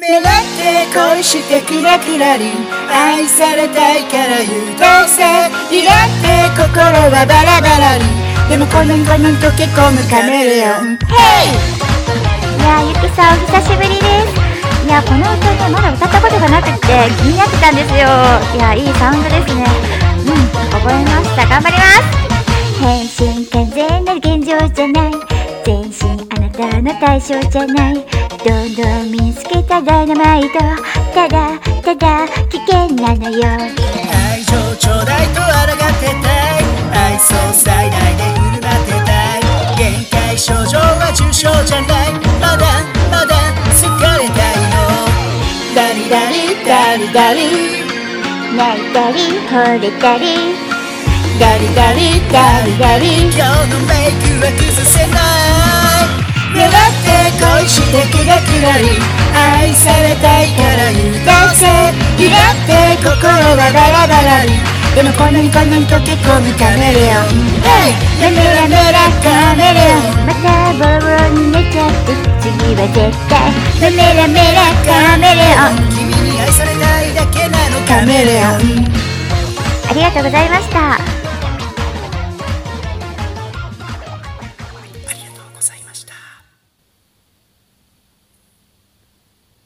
狙って恋してクラクラリン、愛されたいから優等生、いらって心はバラバラに、でもこのんこのん溶け込むカメレオン。ヘイ！ いやゆきさんお久しぶりです。いやこの歌ねまだ歌ったことがなくって気になってたんですよ。いやいいサウンドですね。覚えました。頑張ります。変身完全なる現状じゃない、全身あなたの対象じゃない、どんどん身につけたダイナマイト、ただただ危険なのよ。 愛情ちょうだいと抗ってたい、愛想最大で振る舞ってたい、限界症状は重症じゃない、まだまだ好かれたいの。ダリダリダリダリ、 泣いたり惚れたり、 ダリダリダリダリ、今日のメイクは崩せない、狙って恋してクラクラリン、愛されたいから優等生、いらって心はバラバラに、でもこんなにこんなに溶け込むカメレオン。メメラメラカメレオン、 またボロに寝ちゃって次は絶対メメラメラカメレオン、君に愛されたいだけなのカメレオン。 ありがとうございました。